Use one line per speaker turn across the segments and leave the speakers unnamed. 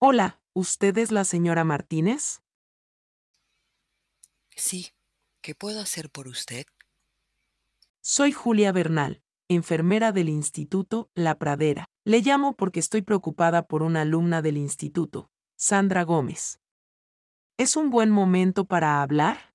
Hola, ¿usted es la señora Martínez?
Sí, ¿qué puedo hacer por usted?
Soy Julia Bernal, enfermera del Instituto La Pradera. Le llamo porque estoy preocupada por una alumna del instituto, Sandra Gómez. ¿Es un buen momento para hablar?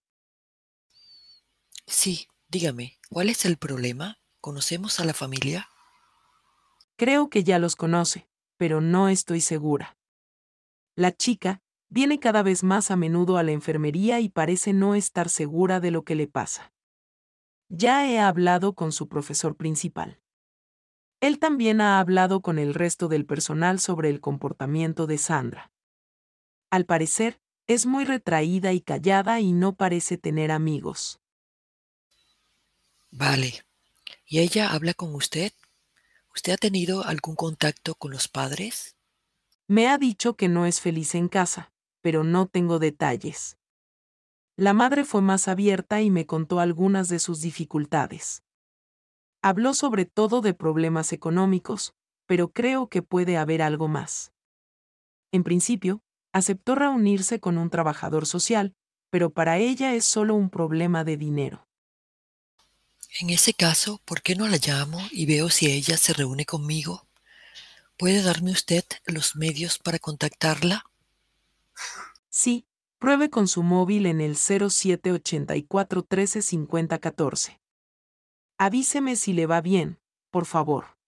Sí, dígame, ¿cuál es el problema? ¿Conocemos a la familia?
Creo que ya los conoce, pero no estoy segura. La chica viene cada vez más a menudo a la enfermería y parece no estar segura de lo que le pasa. Ya he hablado con su profesor principal. Él también ha hablado con el resto del personal sobre el comportamiento de Sandra. Al parecer, es muy retraída y callada y no parece tener amigos.
Vale. ¿Y ella habla con usted? ¿Usted ha tenido algún contacto con los padres?
Me ha dicho que no es feliz en casa, pero no tengo detalles. La madre fue más abierta y me contó algunas de sus dificultades. Habló sobre todo de problemas económicos, pero creo que puede haber algo más. En principio, aceptó reunirse con un trabajador social, pero para ella es solo un problema de dinero.
En ese caso, ¿por qué no la llamo y veo si ella se reúne conmigo? ¿Puede darme usted los medios para contactarla?
Sí, pruebe con su móvil en el 0784 13 50 14. Avíseme si le va bien, por favor.